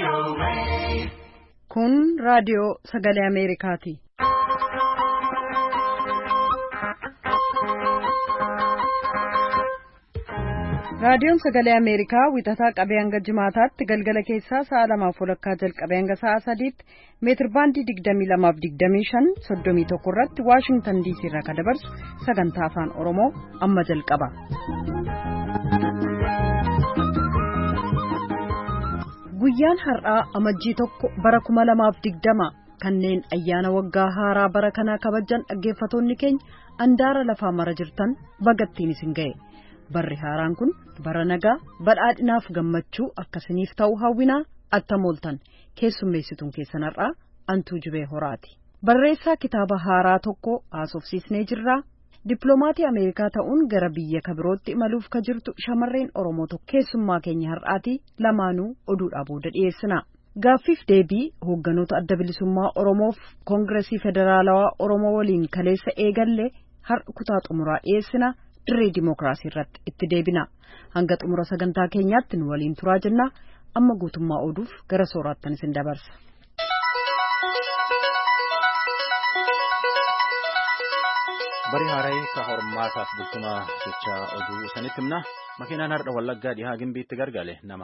Kun raadiyoo sagalee Ameerikaati. Raadiyoon sagalee Ameerikaa wixataa qabee hanga jimaataatti galgala keessaa sa'a 2:00 jalqabee hanga sa'a 3:00 meetir baandii 22:25 31 irratti Washington DC irraa kan dabarsu sagantaa afaan Oromoo amma jalqaba. Guyyaan har'aa amajjii 1 bara 2020 kanneen ayyaana waggaa haaraa bara kanaa kabajan dhaggeeffatoonni keenya andaara lafaa mara jirtan bagattiin isin ga'e. Barri haaraan kun bara nagaa badhaadhinaaf gammachuu akkasiniif ta'u hawwinaa attamooltan keessummeessituun keessan har'aa Antuu Jibee Horaati. Barreessaa kitaaba haaraa tokko haasofsiisnee jirraa. Dippiloomatii Ameerikaa ta'uun gara biyya kabirootti imaluuf ka jirtu shamarreen Oromoo tokko keessummaa keenya har'aati lamaanuu oduudhaa booda dhiyeessina. Gaaffiif deebii hoogganoota adda bilisummaa Oromoof Koongireesii Federaalawaa Oromoo waliin kaleessa eegalle har'a kutaa xumuraa dhiyeessina. Dirree Dimookiraasii irratti itti deebina. Hanga xumura sagantaa keenyaatti nu waliin turaa jenna. Amma guutummaa oduuf gara sooraattan isin dabarsa. Bari haaraan ka hormaataaf bultumaa jecha oduu sanitti himna. Makiinaan har'a Wallaggaa dhihaa Gimbiitti gargale nama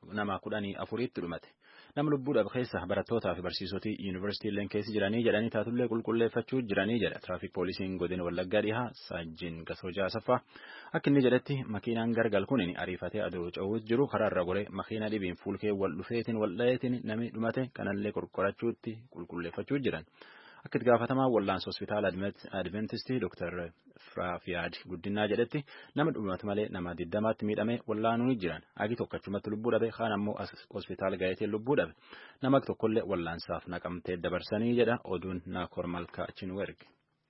14 dhumate. Nama lubbuudhaaf keessa barattootaa fi barsiisota yuunivarsiitiileen keessa jiranii jedhanii taatullee qulqulleeffachuu jiranii jedha tiraafiik poolisiin godina Wallaggaa dhihaa Saajjin Gasoojaa Asaffaa. Akka inni jedhetti makiinaan gargal kun ariifatee aduu cawwuutu jiru karaarra goree makiina dhibiin fuulkee wal dhufeetiin wal dhaheetiin namni dhumate kanallee qorqorachuutti qulqulleeffachuu jiran. Akka itti gaafatamaa wallaansa hospitaala Adventistii Dr. Firaafiyaad Guddinaa jedhetti nama dhumate malee nama 20tti miidhamee wallaanuu jiran. Agi tokkachumatti lubbuu dhabe kaan ammoo hospitaala gaa'eetiin lubbuu dhabe. Nama tokkollee wallaansaaf naqamtee dabarsanii jedha oduun Naakoor Malkaa Chinwerg.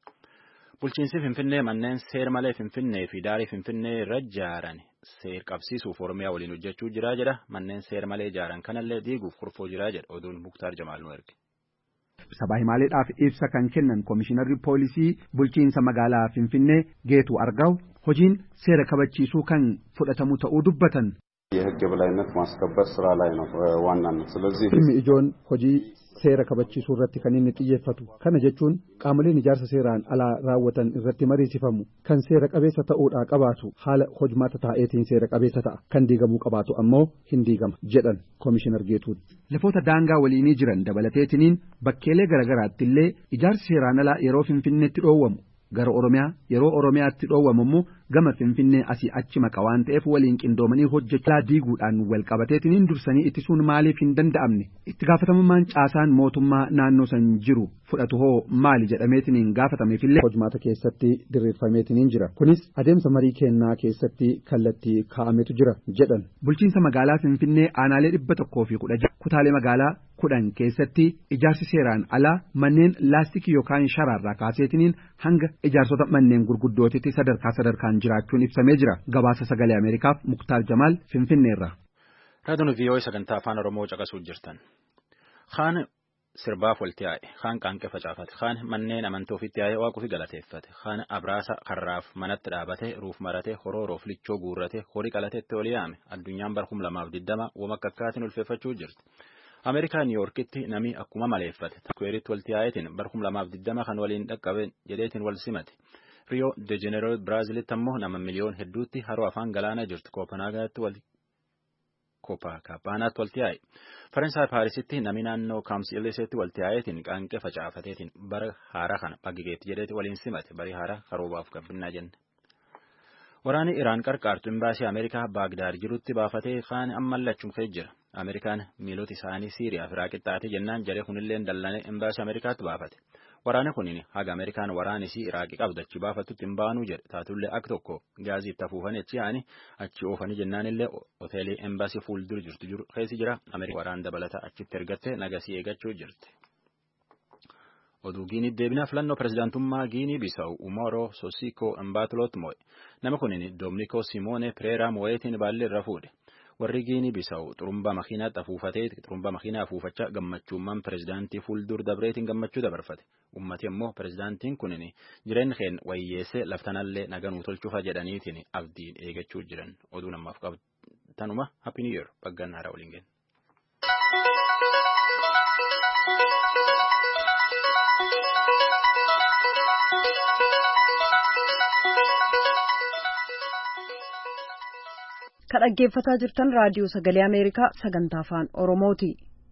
Bulchiinsi Finfinnee manneen seer malee Finfinnee fi daarii Finfinnee irra ijaaran seer qabsiisuuf Oromiyaa waliin hojjechuu jira jedha. Manneen seer malee ijaaran kanallee diiguuf kurfoo jira jedha oduun Muktaar Jamaal nu erge. Sabaa himaaleedhaaf ibsa kan kennan Komishinarri Poolisii Bulchiinsa Magaalaa Finfinnee Geetuu Argaw hojiin seera kabachiisuu kan fudhatamu ta'uu dubbatan. የህግ የበላይነት ማስከበር ስራ ላይ ነው ዋናነት ስለዚህ ኢጆን ሆጂ seera kabachiisuu irratti kan inni xiyyeeffatu kana jechuun qaamoleen ijaarsa seeraan alaa raawwatan irratti mariisifamu kan seera qabeessa ta'uudhaa qabaatu haala hojmaata taa'eetiin seera qabeessa ta'a kan diigamuu qabaatu ammoo hin diigama jedhan Komishinar Geetuun. Lafoota daangaa waliinii jiran dabalateetiniin bakkeelee garagaraatti illee ijaarsi seeraan alaa yeroo Finfinneetti dhoowwamu gara Oromiyaa yeroo Oromiyaatti dhoowwamu immoo gama Finfinnee asii achi maqa waan ta'eef waliin qindoomanii hojjechaa diiguudhaan wal qabateetiniin dursanii ittisuun maaliif hin danda'amne itti gaafatamummaan caasaan mootummaa naannoo san jiru fudhatu hoo maali jedhameetiniin gaafatameefillee hojmaata keessatti diriirfameetiniin jira kunis adeemsa marii kennaa keessatti kallattii kaa'ametu jira jedhan bulchiinsa magaalaa Finfinnee aanaalee 116 kutaalee magaalaa 10 keessatti ijaarsi seeraan alaa manneen laastikii yookaan sharaarraa kaaseetiniin hanga ijaarsota manneen gurguddootitti sadarkaan jiraachuun ibsamee jira gabaasa sagalee Ameerikaaf Muktaar Jamaal Finfinneerra. Raadiyoon VOA sagantaa afaan Oromoo caqasuu jirtan. Kaan sirbaaf walitti yaa'e, kaan qaanqee facaafate, kaan manneen amantii ofiitti yaa'ee waaquu fi galateeffate, kaan abraasa karraaf manatti dhaabate, ruuf marate, horooroof lichoo guurrate, horii qalateetti ol yaame addunyaan bara 2020 wama akka akkaatiin ulfeeffachuu jirti. Ameerikaa Niiyorkitti namni akkuma maleeffate takweeritti walitti yaa'eetiin bara 2020 kan waliin dhaqqabe jedheetiin wal simate. Rio de Janeiro Brazilitti ammoo nama miliyoon hedduutti haroo afaan galaanaa jirtu Koopanaagaatti walitti yaa'e. Faransaay Paarisitti namni naannoo Kaamsiiliseetti walitti yaa'eetiin qaanqee facaafateetiin bara haaraa kana bagigeetti jedheeti waliin simate barii haaraa karoobaaf gabbinaa jenne. Waraanni Iraan qarqaartu imbaasii Ameerikaa Baagdaad jirutti baafatee kaan ammallachuun ka'ee jira. Ameerikaan miilota isaanii Siiriyaa fi Iraaqi xaate jennaan jaree kunillee dallanee imbaasii Ameerikaatti baafate. Waraana kunin haga Ameerikaan waraanisii Iraaqi qabdachi baafatutti hin baanuu jedhe taatullee akka tokko gaazii itti afuufanii achi yaa'anii achi oofanii jennaanillee hoteelii embaasii fuuldura jiru keessa jira Ameerikaan waraan dabalata achitti ergattee nagasii eegachuu jirti. Oduu Giinii deebinaa filannoo pirezidaantummaa Giinii Bisaa'u Umaaroo Sosiko Mbaatoloot mo'e. Nama kunin Dominiko Simoone Pireeraa mo'eetiin baallee irra fuudhe. Warri Giinii Bisaa'u xurumbaa makiinaatti afuufatee xurumbaa makiinaa afuufachaa gammachuummaan pirezidaantii fuuldura dabreetiin gammachuu dabarfate. Ummati immoo pirezidaantiin kunin jireenya keenya wayyeessee laftanallee naganuu tolchuufa jedhaniitiin abdiin eegachuu jiran. Oduu namaaf qabu tanuma Happy New Year baggaan haaraa waliin ga'e. Kan dhaggeeffataa jirtan raadiyoo sagalee Ameerikaa sagantaa afaan Oromooti.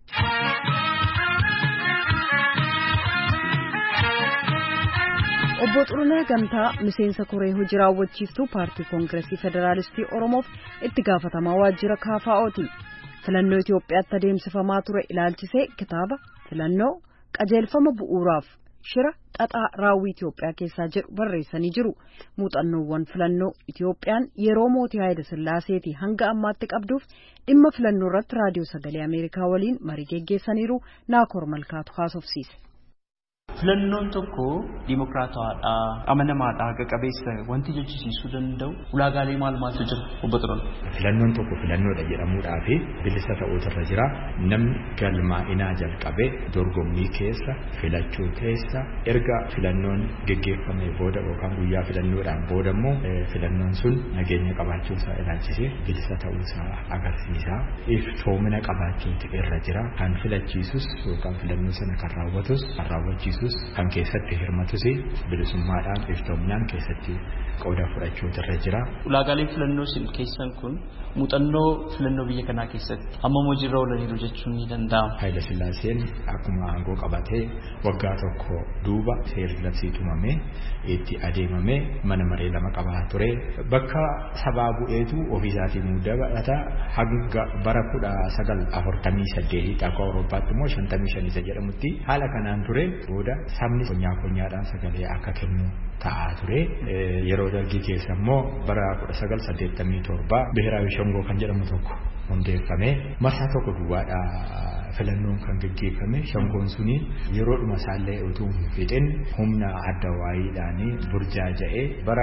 Obbo Xurunee Gamtaa miseensa koree hojii raawwachiiftuu paartii Koongireesii Federaalistii Oromoof itti gaafatamaa waajjira KFO'ti. Filannoo Itoophiyaatti adeemsifamaa ture ilaalchisee kitaaba filannoo qajeelfama bu'uuraaf shira xaxaa raawwii Itoophiyaa keessaa jedhu barreessanii jiru. Muuxannoowwan filannoo Itoophiyaan yeroo mootii Haayile Sillaaseetii hanga ammaatti qabduuf dhimma filannoo irratti raadiyoo sagalee Ameerikaa waliin marii geggeessaniiru. Naakoor Malkaatu haasofsiise. Filannoon tokko dimokiraatawaadha, amanamaadha, haqa qabeessa wanti jechisiisuu danda'u ulaagaalee maaltu jira obbo Xurunee? Filannoon tokko filannoodha jedhamuudhaa fi bilisa ta'uutu jira. Namni galmaa'inaa jalqabee dorgommii keessa filachuu keessa erga filannoon geggeeffamee booda yookaan guyyaa filannoodhaan booda immoo filannoon sun nageenya qabaachuusaa ilaalchisee bilisa ta'uusaa agarsiisa. Iftoomina qabaachuutu irra jira. Kan filachiisus yookaan filannoo sana kan raawwatus kan raawwachiisus kan keessatti hirmatus bilisummaadhaan iftoominaan keessatti qooda fudhachuutu irra jira. Ulaagaaleen filannoo sin keessan kun muuxannoo filannoo biyya kanaa keessatti amma hojiirra oolaniiru jechuun ni danda'ama. Haayile Sillaaseen akkuma aangoo qabatee waggaa tokko duuba seerri labsii tumamee itti adeemamee mana maree lama qabaa ture. Bakka sabaa bu'eetu ofiisaatii muudata hanga bara 1948 akka Awurooppaatti immoo 55 jedhamutti haala kanaan ture. Booda sabni konyaadhaan sagalee akka kennu ta'aa ture. Yeroo dargii keessa immoo bara 1987 Biheraawi Shangoo kan jedhamu tokko hundeeffame. Marsaa tokko duwwaadha filannoon kan gaggeeffame. Shangoon suni yeroodhuma isaallee utuu hin fixin humna adda waayiidhaan burjaaja'ee bara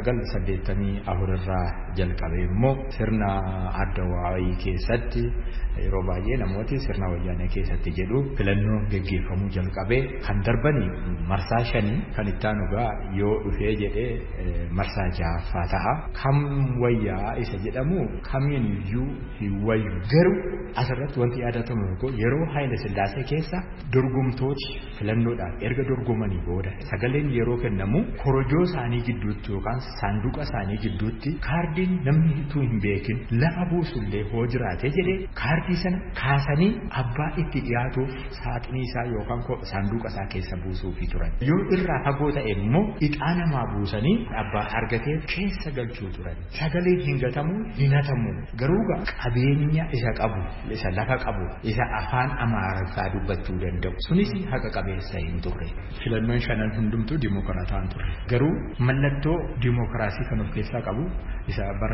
1984 irraa jalqabee immoo sirna adda waayii keessatti yeroo baay'ee namooti sirna wayyaanee keessatti jedhu filannoon gaggeeffamuu jalqabee kan darbanii marsaa 5 kan itti aanugaa yoo dhufee jedhee marsaa 6ffaa ta'a. Kam wayyaa isa jedhamu kamiiniyyuu hin wayyu. Garuu asirratti wanti yaadatamu yeroo Haayile Sillaasee keessa dorgomtooti filannoodhaan erga dorgomanii booda sagaleen yeroo kennamu korojoo isaanii gidduutti yookaan saanduqa isaanii gidduutti kaardiin namni utuu hin beekin lafa buusullee hoo jiraate jedhee kaardii sana kaasanii abbaa itti dhiyaatuuf saaxinii isaa yookaan saanduqa isaa keessa buusuufi turan. Yoo irraa fagoo ta'e immoo ixaa namaa buusanii abbaa argatee keessa galchuu turan. Sagaleen hin gatamu hin hatamu garuu qabeenya isa qabu isa lafa qabu isa afaan Amaariffaa dubbachuu danda'u sunis haqa qabeessa hin turre. Filannoon shanan hundumtuu dimokiraataan turre. Garuu mallattoo dimokiraasii kan of keessaa qabu isa bara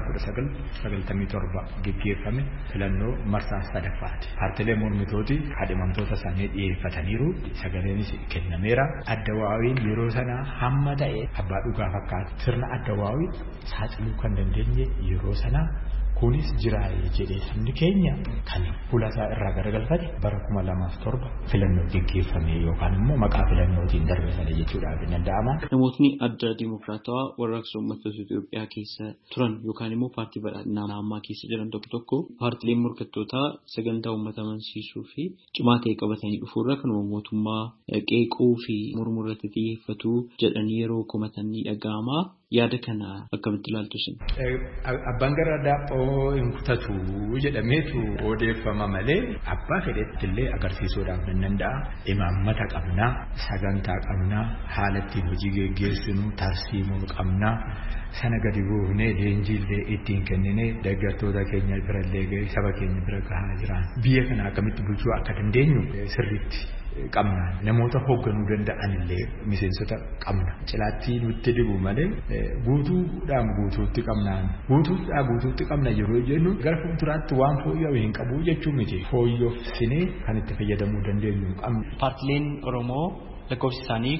1997 gaggeeffame filannoo marsaa sadaffaati. Paartilee mormitooti kadhimamtoota isaanii dhiyeeffataniiru. Sagaleenis kennameera. Adda waawiin yeroo sana hamma ta'e abbaa dhugaa fakkaatu sirna adda waawii saaxiluu kan dandeenye yeroo sana kunis jiraayee jedhee sabni keenya kan fuulasaa irraa garagalfate bara 2007 filannoo gaggeeffame yookaan immoo maqaa filannootiin darbe sana jechuudhaaf ni danda'ama. Namootni adda dimokiraatawaa warra uummattoota Itoophiyaa keessa turan yookaan immoo paartii badhaadhinaa ammaa keessa jiran tokko paartileen morkattootaa sagantaa uummata amansiisuu fi cimaa ta'e qabatanii dhufuurra kan mootummaa qeequu fi mormurratti xiyyeeffatu jedhanii yeroo komatanii dhaga'ama. Yaada kana akkamitti ilaaltu sin? Abbaan garaa daaphoo hin kutatu jedhameetu odeeffama malee abbaa fedhetti illee agarsiisuudhaaf ni danda'a. Imaammata qabnaa, sagantaa qabnaa, haala ittiin hojii geggeessinu tarsiimuu qabnaa. Sana gadi buufnee leenjiillee ittiin kenninee deeggartoota keenya birallee ga'ee saba keenya bira gahaa jiran. Biyya kana akkamitti bulchuu akka dandeenyu sirriitti qabna. Namoota hoogganuu danda'an illee miseensota qabna. Cilaatti nutti dibu malee guutuutti qabna yeroo jennu gara fuulduraatti waan fooyya'u hin qabu jechuun miti. Fooyyofsinee kan itti fayyadamuu dandeenyu qabna. Paartileen Oromoo lakkoofsi isaanii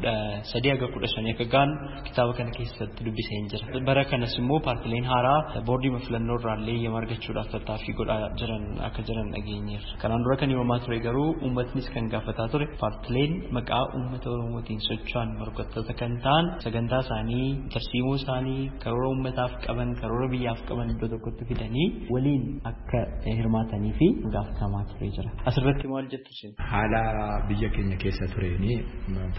13-15 akka gaan kitaaba kana keessatti dubbisee hin jira. Bara kanas immoo paartileen haaraa boordii filannoo irraallee yemmuu argachuudhaaf tattaaffii godhaa jiran akka jiran dhageenyeerra. Kanaan dura kan himamaa ture garuu uummatnis kan gaafataa ture paartileen maqaa uummata Oromootiin socho'an morkattoota kan ta'an sagantaa isaanii tarsiimoo isaanii karoora uummataaf qaban karoora biyyaaf qaban iddoo tokkotti fidanii waliin akka hirmaatanii fi gaafatamaa ture jira. Asirratti maal jettu isin? Haala biyya keenya keessa tureeni paartileen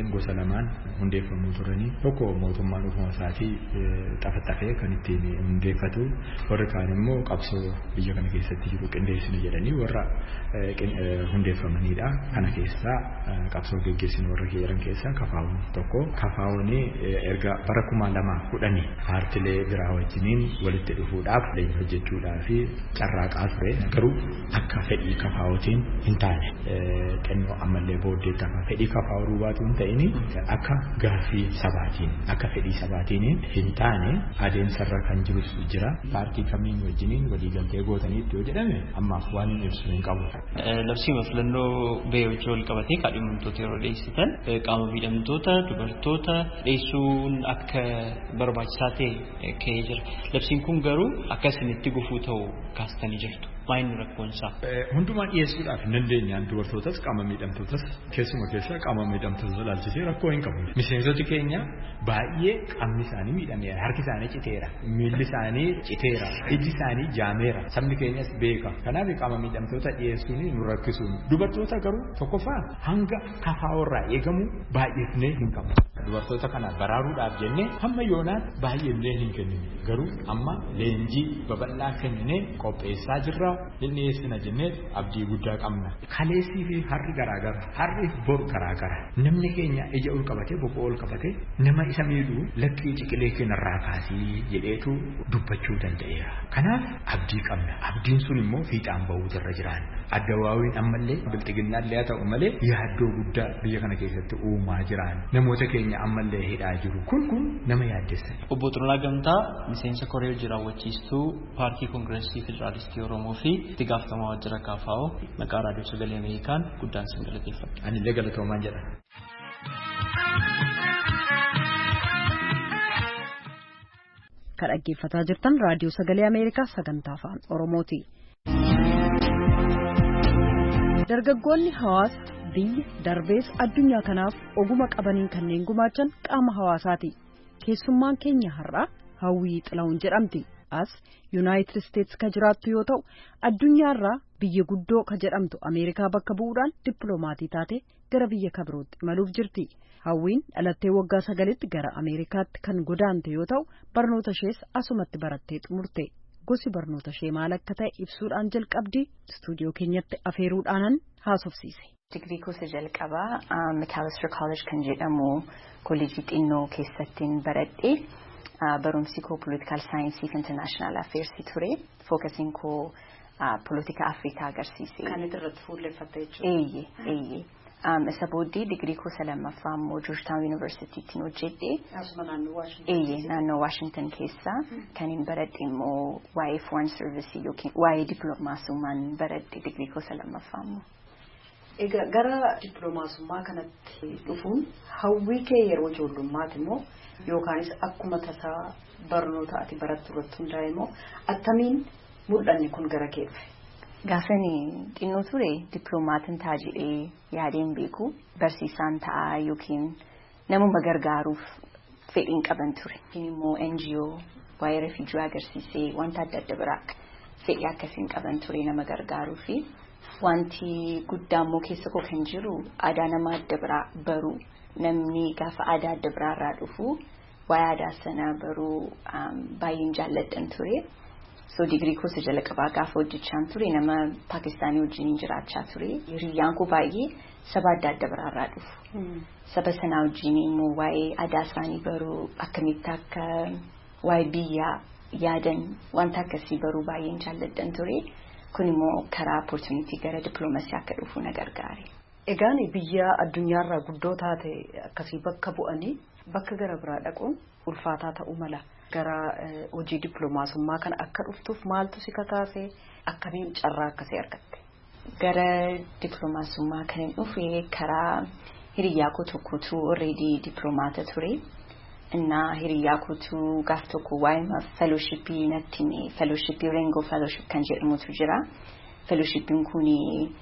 dhaabbileen gosa lamaan hundeeffamuu turanii tokko mootummaan ofuma isaatii xafaxafee kan ittiin hundeeffatu warri kaan immoo qabsoo biyya kana keessatti jiru qindeessinu jedhanii warra hundeeffamanidha. Kana keessaa qabsoo geggeessinu warra jiran keessaa kafaawwan tokko. Kafaawwan erga bara 2010 paartilee biraa wajjiniin walitti dhufuudhaaf hojjechuudhaaf fi carraaqaa ture. Garuu akka fedhii kafaawwatiin hin taane xennoo ammallee booddeetti akka fedhii kafaawwuu baatu hin ta'ini akka gaaffii sabaatiin akka fedhii sabaatiin hin taane adeemsarra kan jirus jira. Paartii kamiin wajjiniin waliigaltee gootaniitti yoo jedhame ammaaf waan ibsu hin qabu. Labsii filannoo ba'ee wajjin wal qabatee kaadhimamtoota yeroo dhiyeessitan qaama miidhamtoota dubartoota dhiyeessuun akka barbaachisaa ta'e ka'ee jira. Labsiin kun garuu akka isinitti gufuu ta'u kaastanii jirtu. Maayini rakkoon isaa? Hundumaa dhiyeessuudhaaf hin dandeenyaan dubartootas qaama miidhamtootas keessuma keessaa qaama miidhamtoota ilaalchisee rakkoo hin qabu. Miseensoti keenya baay'ee qaamni isaanii miidhameera, harki isaanii citeera, miilli isaanii citeera, ijji isaanii jaameera. Sabni keenyas beeka. Kanaaf qaama miidhamtoota dhiyeessuun nu rakkisuun. Dubartoota garuu tokkoffaa hanga kafaaworraa eegamu baay'eefnee hin qabu. Dubartoota kana baraaruudhaaf jennee hamma yoonaatti baay'eefnee hin kennine. Garuu amma leenjii babal'aa kennee qopheessaa jirra. Inni eessina jennee abdii guddaa qabna. Kaleessii fi harri garaagara, harri bor garaagara. Namni keenya ija ol qabatee boqoo ol qabatee nama isa miidhuu lakkii ciqilee keenyarraa kaasii jedheetu dubbachuu danda'eera. Kanaaf abdii qabna. Abdiin sun immoo fiixaan bahuu irra jiraan. Addawaawiin ammallee bilxiginnaallee haa ta'u malee yaaddoo guddaa biyya kana keessatti uumaa jiraan. Namoota keenya ammallee hidhaa jiru. Kun nama yaaddessa. Obbo Xurunaa Gamtaa miseensa koree hojii raawwachiistuu paartii Koongireesii Federaalistii Oromoo fi itti gaafatamaa waajjira KFO maqaa raadiyoo sagalee Ameerikaan guddaan sin galateeffadha. Ani illee galatoomaan jedha. Kan dhaggeeffataa jirtan raadiyoo sagalee Ameerikaa sagantaa afaan Oromooti. Dargaggoonni hawaasa biyya darbees addunyaa kanaaf oguma qabaniin kanneen gumaachan qaama hawaasaati. Keessummaan keenya har'aa Hawwii Xilahuun jedhamti. As Yuunaayitid Isteetsi ka jiraattu yoo ta'u addunyaarraa biyya guddoo ka jedhamtu Ameerikaa bakka bu'uudhaan dippiloomaatii taate gara biyya kabirootti imaluuf jirti. Hawwiin dhalattee waggaa 9tti gara Ameerikaatti kan godaante yoo ta'u barnoota ishees asumatti barattee xumurte. Gosi barnoota ishee maal akka ta'e ibsuudhaan jalqabdi istuudiyoo keenyatti afeeruudhaanan haasofsiise. Digrii gosa jalqabaa Macalester College kan jedhamu kolleejii xinnoo keessattiin baradhe. Barumsi koo Political Science fi International Affairs ture. Fookasiin koo Politika Afrikaa agarsiise. Kan irratti fuulleffatte jechuudha. Eeyyee. Isa booddee digrii koo lammaffaa immoo Georgetown University'tiin hojjedhe. Asuma naannoo Washington. Eeyyee naannoo Washington keessa kan hin baradhe immoo waa'ee foreign service yookiin waa'ee dippiloomaasummaan baradhe digrii koo lammaffaa immoo. Egaa gara dippiloomaasummaa kanatti dhufuun hawwii kee yeroo ijoollummaati immoo yookaanis akkuma tasaa barnoota ati barattu irratti hundaa'e immoo attamiin mul'anni kun gara kee dhufe? Gaafani xinnoo ture dippiloomaatiin ta'a jedhee yaadeen beeku barsiisaan ta'a yookiin namuma gargaaruuf fedhiin qaban ture. Immoo NGO waa'ee refuujii agarsiisee wanta adda adda biraa fedhii akkasiin qaban ture nama gargaaruu fi wanti guddaa immoo keessa koo kan jiru aadaa nama adda biraa baruu. Namni gaafa aadaa adda biraarraa dhufu waa'ee aadaa sana baruu baay'een jaalladhan ture. So digrii koo jalqabaa gaafa hojjechaan ture nama Paakistaanii wajjin jiraachaa ture. Hiriyyaan koo baay'ee saba adda adda biraarraa dhufu. Saba sanaa wajjin immoo waa'ee aadaa isaanii baruu akkamitti akka waa'ee biyyaa yaadan wanta akkasii baruu baay'een jaalladhan ture. Kun immoo karaa opportunity gara dippiloomasii akka dhufu na gargaare. Egaan biyya addunyaarraa guddoo taate akkasii bakka bu'anii bakka gara biraa dhaquun ulfaataa ta'uu mala. Gara hojii dippiloomaasummaa kana akka dhuftuuf maaltu si kakaase akkamiin carraa akkasii argatte? Gara dippiloomaasummaa kan dhufe karaa hiriyyaa koo tokkotu already dippiloomaata ture. Innaa hiriyyaa kootu gaaf tokko waa'ee fellowshipii natti hime. Fellowshipii Rainbow Fellowship kan jedhamutu jira. Fellowshipiin kuni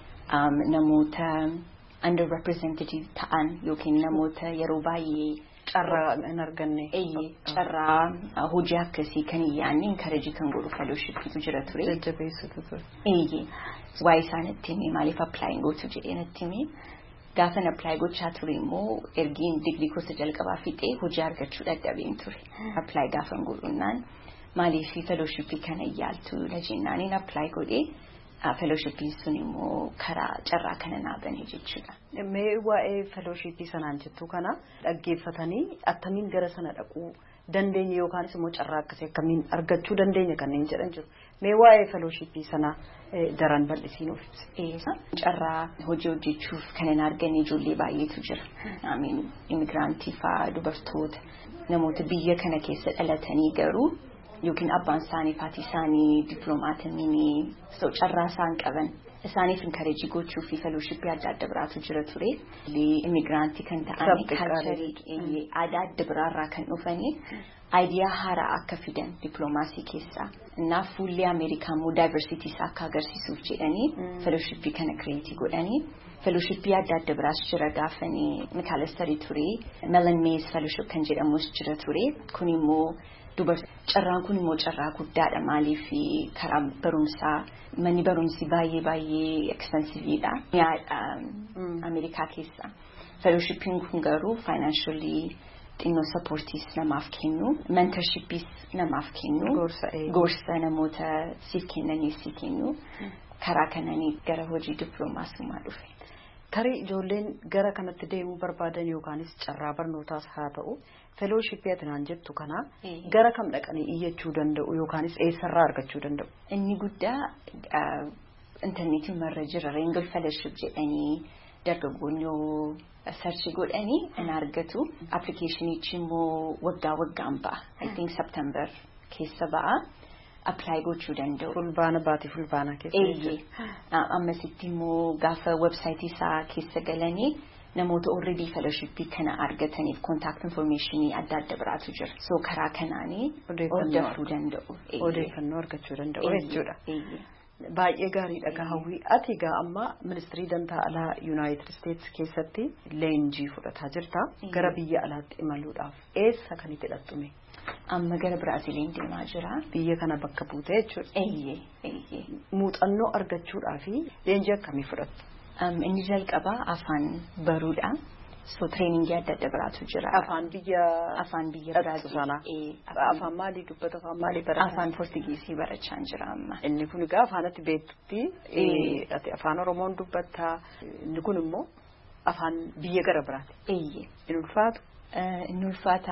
namoota underrepresented ta'an yookiin namoota yeroo baay'ee carraa hin arganne. Carraa hojii akkasii kan hin yaadne encourage kan godhu fellowshipiitu jira ture. Jajjabeessitu ture. Waa'ee isaa natti hime maaliif applying gootu jedhee natti hime. Gaafan apply gochaa ture immoo ergiin digrii kosa jalqabaa fixee hojii argachuu dadhabeen ture. Apply gaafan godhunnaan maaliif fellowshipii kana yaaltu na jennaaniin apply godhee fellowshipii sun immoo karaa carraa kana naabanii jechuudha. Mee waa'ee fellowshipii sanaan jettu kana dhaggeeffatanii attamiin gara sana dhaquu dandeenya yookaanis immoo carraa akkasii akkamiin argachuu dandeenya kanneen jedhan jiru. Mee waa'ee fellowshipii sana daran bal'isiin of ibsa. Carraa hojii hojjechuuf kan hin arganne ijoollee baay'eetu jira. Immigraantii fa'aa dubartoota namoota biyya kana keessa dhalatanii garuu yookiin abbaan isaanii fi isaanii dippiloomaatanii carraa isaan qaban isaaniif encourage gochuu fi fellowshipii adda adda biraatu jira ture. Immigraantii kan ta'an kalcharii aadaa adda biraarraa kan dhufanii aayidiyaa haaraa akka fidan dippiloomaasii keessaa. Naaf fuullee Ameerikaa immoo diversity isaa akka agarsiisuuf jedhanii fellowshipii kana create godhanii. Fellowshipii adda adda biraas jira gaafanii Mikaalastarii ture. Mellon Mays fellowship kan jedhamus jira ture. Kun immoo carraan kun immoo carraa guddaadha maaliif karaa barumsaa manni barumsi baay'ee expensiveedha. Ameerikaa keessa. Fellowshipiin kun garuu financially xinnoo supportiis namaaf kennu, mentorshipiis namaaf kennu, gorsa namoota siif kennaniif si kennu. Karaa kananii gara hojii dippiloomaasummaa dhufe. Tarii ijoolleen gara kanatti deemuu barbaadan yookaanis carraa barnootaas haa ta'u fellowshipii atinaan jettu kana gara kam dhaqanii iyyachuu danda'u yookaanis eessarraa argachuu danda'u? Inni guddaa intarneetiin marra jira Reengal fellowship jedhanii dargaggoonni sarchi godhanii in argatu. Appilikeeshinichi immoo waggaan ba'a. I think September keessa ba'a. Apply gochuu danda'u. Fulbaana keessa. Ammasitti immoo gaafa websaayitii isaa keessa galanii namoota already fellowshipii kana argataniif contact informationii adda adda biraatu jira. So karaa kanaanii odeeffachuu danda'u. Odeeffannoo argachuu danda'u jechuudha. Baay'ee gaariidha hawwii. Ati egaa amma ministirii dantaa alaa United States keessatti leenjii fudhataa jirta. Gara biyya alaatti imaluudhaaf eessa kan itti hidhattume? Amma gara Biraaziliin deemaa jira. Biyya kana bakka buutee jechuudha. Muuxannoo argachuudhaaf leenjii akkamii fudhattu? Inni jalqabaa afaan baruudha. So trainingii adda adda biraatu jira. Afaan biyya Biraazilii. Afaan maalii dubbata? Afaan maalii barachaa? Afaan Poortugiisii barachaa jira amma. Inni kun egaa afaanatti beektutti afaan Oromoon dubbatta. Inni kun immoo afaan biyya gara biraati. Inni ulfaatu? Inni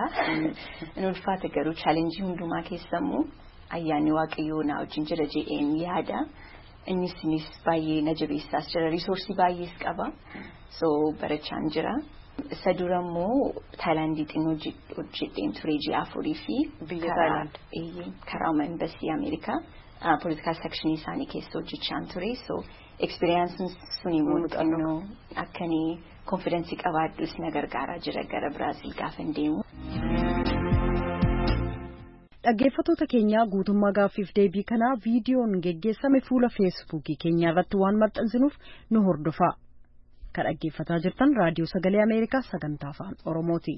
ulfaata garuu challenge hundumaa keessammoo ayyaanni waaqayyoo na wajjin jira jedheen yaada. Innis baay'ee na jabeessaas jira. Risoorsii baay'ees qaba. So barachaan jira. Isa dura immoo Taayilaandii xinnoo hojjedheen ture ji'a 4 fi biyya Taayilaand karaa embasii Ameerikaa political section isaanii keessa hojjechaan ture. So experience sun immoo xinnoo akkanii confidence qabaadhus na gargaaraa jira gara Biraazil gaafa deemu. Dhaggeeffattoota keenya guutummaa gaaffiif deebii kanaa viidiyoon geggeessame fuula feesbuukii keenya irratti waan maxxansinuuf nu hordofaa. Kan dhaggeeffataa jirtan raadiyoo sagalee Ameerikaa sagantaa afaan Oromooti.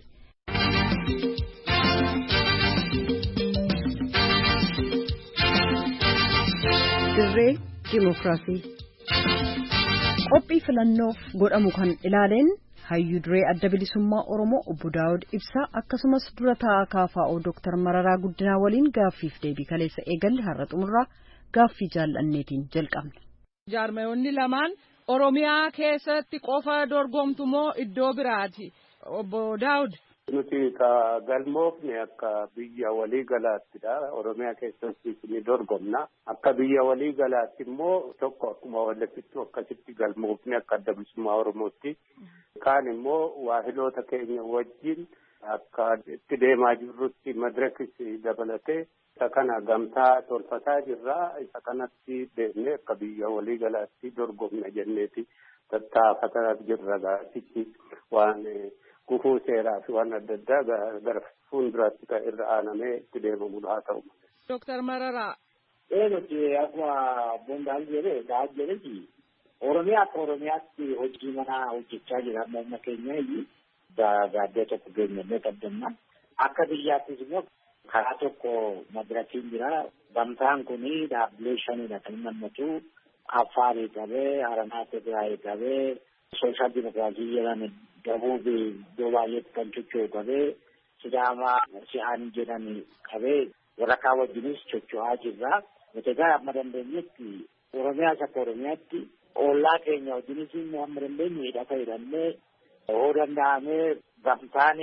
Dirree Dimookiraasii. Qophii filannoof godhamu kan ilaaleen hayyuu duree adda bilisummaa Oromoo obbo Daawud Ibsaa akkasumas dura taa'aa KFO Dr. Mararaa Guddinaa waliin gaaffiif deebii kaleessa eegalle har'a xumurraa gaaffii jaallanneetiin jalqabna. Jaarmayoonni lamaan Oromiyaa keessatti qofa dorgomtu moo iddoo biraati? Obbo Daawud. Nuti galmoofne akka biyya walii galaattidha. Oromiyaa keessatti ni dorgomna. Akka biyya walii galaatti immoo tokko akkuma walitti akkasitti galmoofne akka adda bilisummaa Oromootti. Kaan immoo waahiloota keenya wajjin akka itti deemaa jirrutti madirakis dabalatee isa kana gamtaa tolfataa jirra. Isa kanatti deemnee akka biyya walii galaatti dorgomna jenneeti tattaafataa jirra gaasitti waan gufuu seeraa fi waan adda addaa gara fuulduraatti kan irra aanamee itti deemamu haa ta'u. Dr. Mararaa. Nuti akkuma Bondaan jedhee Oromiyaatti hojii manaa hojjechaa jira amma keenya gaaddee tokko geenyallee qabdanna. Akka biyyaattis immoo karaa tokko madirakiin jira. Gamtaan kun dhaabbilee shanidha kan namatu Affaarii qabee, Haranaa Tigraayii qabee, sooshaal dimokiraasii jedhan dabuuf iddoo baay'eetti kan socho'u qabee Sidaamaa si'aan jedhan qabee warra kaan wajjinis socho'aa jirra. Nuti egaa amma dandeenyetti Oromiyaas akka Oromiyaatti ollaa keenya wajjinis immoo amma dandeenye hidhata hidhannee yoo danda'amee gamtaan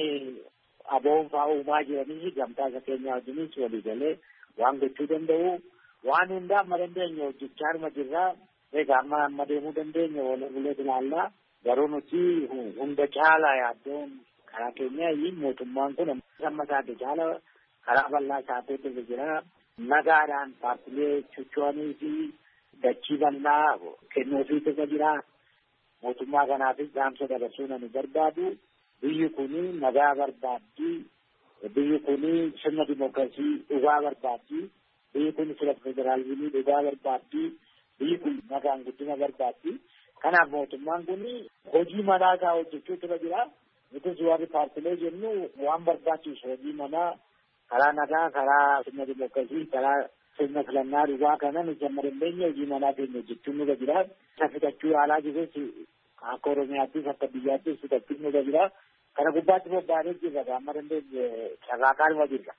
aboon fa'aa uumaa jiranis gamtaa isa keenya wajjinis walii galee waan gochuu danda'u waan hundaa amma dandeenye hojjechaa arma jirraa. Egaa amma deemuu dandeenya walirraa ilaallaa garuu nuti hunda caalaa yaaddoon karaa keenya mootummaan kun amma isaati caala karaa bal'aa isaatii jira. Nagaadhaan paartilee socho'anii fi dachii bal'aa kennuufiitu jira. Mootummaa kanaafis dhaamsa dabarsuu nani barbaadu. Biyyi kuni nagaa barbaaddi. Biyyi kuni sirna dimookiraasii dhugaa barbaaddi. Biyyi kuni sirna federaalizimii dhugaa barbaaddi. Biyyi kun nagaan guddina barbaaddi. Kanaaf mootummaan kun hojii manaa isaa hojjechuutu jira. Nutis warri paartilee jennu waan barbaachisu hojii manaa karaa nagaa, karaa sirna dimookiraasii, karaa sirna filannaa dhugaa kana nuti amma dandeenye hojii manaa keenya hojjechuun nurra jira. Isa fixachuu yaalaa jirus akka Oromiyaattis akka biyyaattis fixachuun nurra jira. Kana gubbaatti bobba'anii jirra amma dandeenye carraaqaa nurra jirra.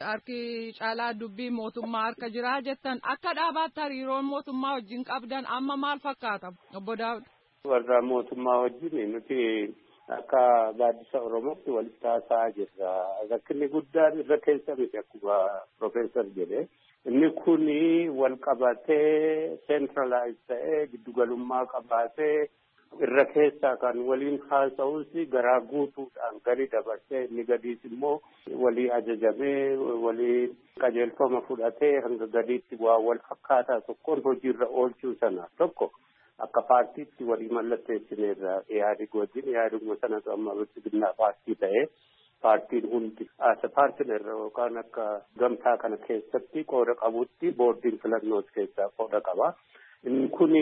Harki caalaa dubbii mootummaa harka jiraa jettan akka dhaabaatti hariiroon mootummaa wajjin qabdan amma maal fakkaata obbo Daawud? Warra mootummaa wajjin nuti akka gaaddisa Oromootti walitti haasa'aa jirra. Rakkinni guddaan irra keessa miti akkuma Profeesar jedhe. Inni kun wal qabatee seentiralaayiz ta'ee giddugalummaa qabaatee irra keessaa kan waliin haasa'us garaa guutuudhaan gadi dabarsee inni gadiis immoo walii ajajamee walii qajeelfama fudhatee hanga gadiitti waa wal fakkaataa tokkoon hojiirra oolchuu sana tokko akka paartiitti walii mallatteessineerra Ihaadig wajjin Ihaadiguma sanatu amma bilchiginaa paartii ta'ee paartiin hundi as paartinerra yookaan akka gamtaa kana keessatti qooda qabutti boordiin filannoos keessaa qooda qaba. Inni kun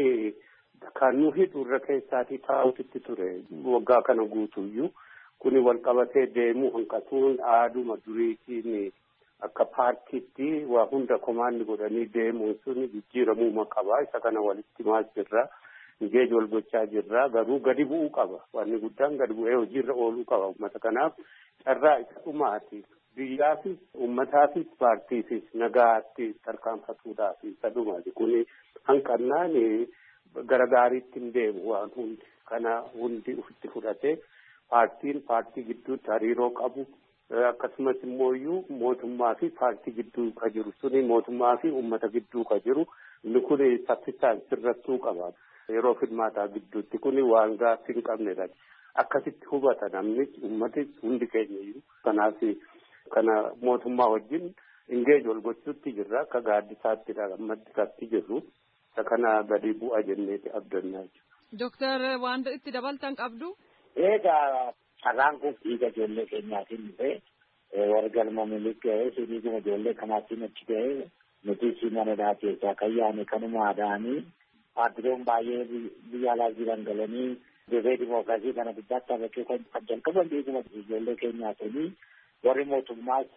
kan nu hidhu irra keessaatii taa'utti ture waggaa kana guutuyyuu kun wal qabatee deemuu hanqatuun aaduma duriitiin akka paartiitti waa hunda komaanni godhanii deemuun sun jijjiiramuu qaba. Isa kana walitti maal jirra Nigeej wal gochaa jirra garuu gadi bu'uu qaba. Wanni guddaan gadi bu'ee hojiirra ooluu qaba. Uummata kanaaf carraa isa dhumaati. Biyyaafis uummataafis paartiifis nagaatti tarkaanfatuudhaaf isa dhumaati. Kun hanqannaan gara gaariitti hin deemu waan hundi kana hundi ofitti fudhatee paartii gidduutti hariiroo qabu akkasumas immoo mootummaa fi paartii gidduu ka jiru suni mootummaa fi uummata gidduu ka jiru inni kun saffisaan sirrattuu qaba. Yeroo filmaataa gidduutti kun waan gaaffii hin qabnedha. Akkasitti hubata namni uummatis hundi keenya kanaaf kana mootummaa wajjin Nigeej wal gochuutti jirra akka gaaddisaatti gammaddisaatti jirru. Kana gadi bu'a jenneeti abdannaa jechuudha. Dooktar waan itti dabaltan qabdu? Egaa carraan kun dhiiga ijoollee keenyaatiin dhufe warra galma milik ga'ee dhiiguma ijoollee kanaatiin achi ga'ee nuti simanadhaa keessaa kan yaane kanuma aadaanii paartileen baay'ee biyya alaa jiran galanii dirree dimookiraasii kana guddaatti taphachuu kan jalqaban dhiiguma ijoollee keenyaatiin warri mootummaas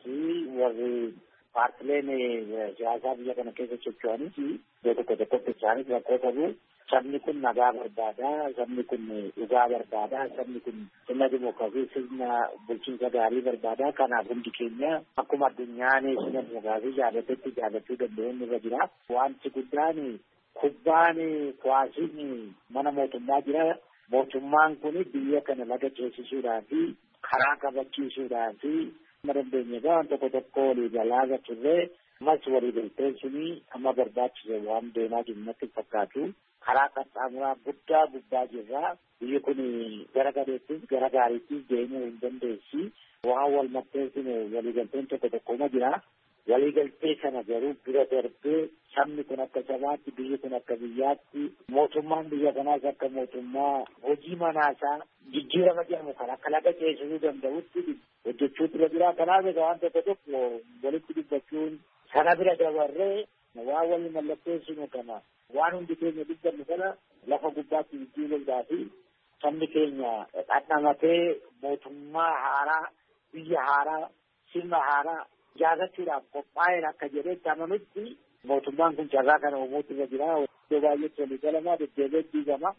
warri paartileen siyaasaa biyya kana keessa socho'anis iddoo tokko tokkotti isaanis rakkoo qabu. Sabni kun nagaa barbaada, sabni kun dhugaa barbaada, sabni kun sirna dimookiraasii sirna bulchiinsa gaarii barbaada. Kanaaf hundi keenya akkuma addunyaan sirna dimookiraasii jaallachuu danda'u irra jira. Wanti guddaan kubbaan kuwaasiin mana mootummaa jira. Mootummaan kun biyya kana laga ceesisuudhaa fi karaa kabachiisuudhaa fi dandeenye waan tokko walii galaa turre ammas walii galteen suni amma barbaachise waan deemaa jiru natti fakkaatu karaa qaxxaamuraa guddaa gubbaa jirra. Biyyi kun gara gadeettis gara gaariittis deemuu hin dandeessi. Waan wal maxxansine walii galteen tokkoma jira. Walii galtee kana garuu bira darbee sabni kun akka sabaatti biyyi kun akka biyyaatti mootummaan biyya kanaas akka mootummaa hojii manaasaa jijjiirama jedhamu kan akka laga ceesisuu danda'utti hojjechuutu irra jira. Kanaaf egaa waan tokko walitti dubbachuun sana bira dabarree waan walii mallatteessinu kana waan hundi keenya dubbannu kana lafa gubbaatti jijjiiruudhaa fi sabni keenya dhandhamatee mootummaa haaraa biyya haaraa sirna haaraa jaalachuudhaaf qophaa'een akka jedhetti amanutti mootummaan kun carraa kana uumuutu irra jira. Iddoo baay'eetti walii galamaa deddeebi'ee diigama.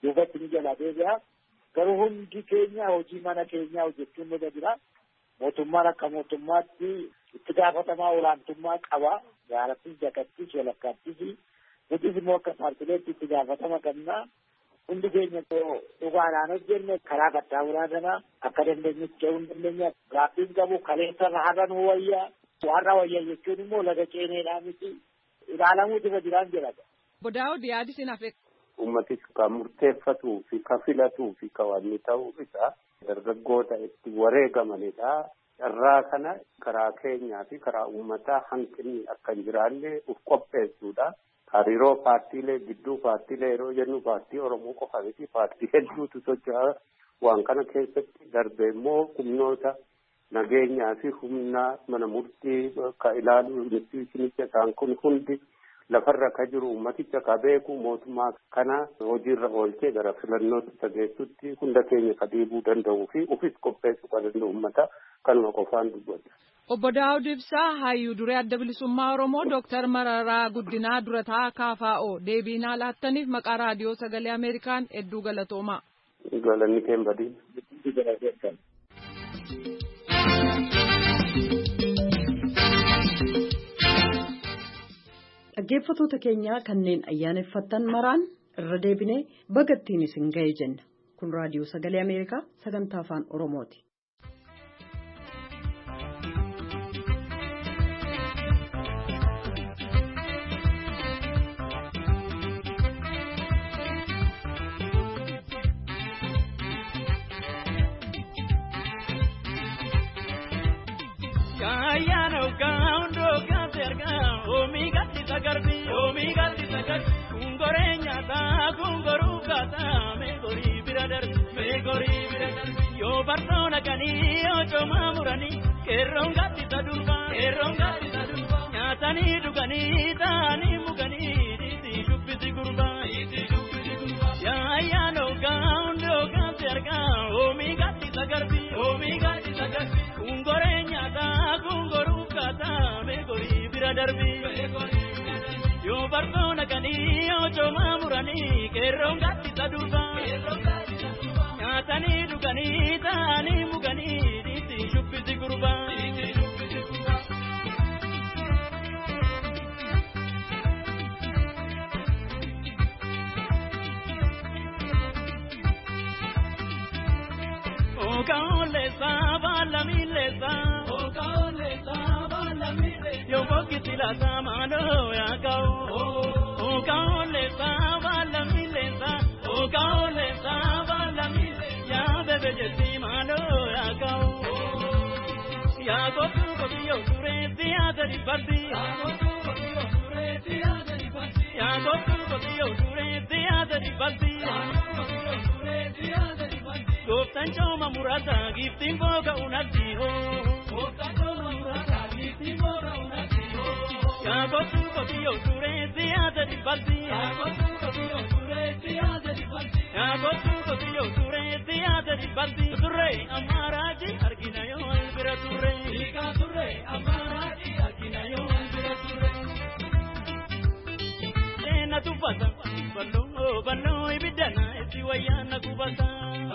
duubatti ni jala deebi'a. Garuu hundi keenya hojii mana keenyaa hojjechuun nurra jira. Mootummaan akka mootummaatti itti gaafatamaa olaantummaa qaba. Gaarattis, jakattis, walakkaattis. Nutis immoo akka paartileetti itti gaafatama qabna. Hundi keenya dhugaadhaan hojjenne karaa qaxxaamuraa kana akka dandeenyutti ce'uu hin dandeenya. Gaaffiin qabu kaleessa har'a nu wayyaa. Har'a wayyaa jechuun immoo laga ceeneedhaa miti. Ilaalamuutu irra jiraan jedhama. Bodaa'uu yaadi sin hafe. Uummatis kan murteeffatuu fi kan filatuu fi kan wanni ta'uu isaa dargaggoota itti wareegamanidha. Irraa kana karaa keenyaa fi karaa uummataa hanqinni akka hin jiraanne uf qopheessuudha. Hariiroo paartiilee gidduu paartiilee yeroo jennu paartii Oromoo qofa miti paartii hedduutu socho'aa waan kana keessatti darbe immoo humnoota nageenyaa fi humna mana murtii ka ilaalu instituutionicha isaan kun hundi lafarra ka jiru ummaticha ka beeku mootummaa kana hojiirra oolchee gara filannootti tageessutti hunda keenya ka dhiibuu danda'uu fi ufis qopheessuu kan danda'u ummata kanuma qofaan dubbata. Obbo Daawud Ibsaa hayyuu duree adda bilisummaa Oromoo Dooktar Mararaa Guddinaa durataa KFO deebiinaa laattaniif maqaa raadiyoo sagalee Ameerikaan hedduu galatoomaa. Galanni keen badii. Dhaggeeffattoota keenyaa kanneen ayyaaneffattan maraan irra deebinee bagattiin isin ga'e jenna. Kun raadiyoo sagalee Ameerikaa sagantaa afaan Oromooti. Omi gati kungorenya ta kungoru kata me gori biradar yo bartona kani ojo mamurani kerongati tadurba nyatani dugani tani mugani diti shupiti gurba ya no gaundo kanterga omi gati tagarbi kungorenya ta kungoru kata me gori biradar yo bartona kani ojo mamurani kerongati tadurba nyatani dugani tani mugani diti shupiti gurba o kaole sabala milesa yo bokiti la samano ya kao o kaole sabala milesa ya bebe jesi mano ya kao ya gotu kobiyo sureti adari bardi ya gotu kobiyo sureti adari bardi Goftan choma murata gifting boga unati ho ya gotu kobiyo sureti adari bardi ya gotu kobiyo sureti adari bardi turre amaraji arginayo albira turre amaraji arginayo albira turre ena tu pasa ballo ibidana esi wayana kubasa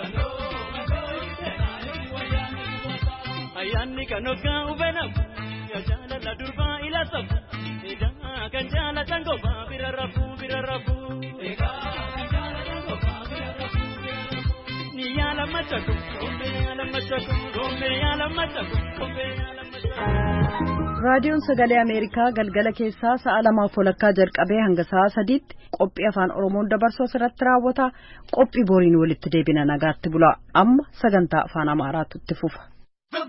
ayani kanoka ubena ya jala la durba ila sabu ida kan jala tango ba birarafu ega kan jala tango ba birarafu ni yala machako gombe yala machako raadiyoon sagalee Ameerikaa galgala keessaa sa'a 2:00 jalqabee hanga sa'a 3tti qophii afaan Oromoon dabarsuu irratti raawwata. Qophii boriin walitti deebina nagaatti bulaa. Amma sagantaa afaan Amaaraatu itti fufa.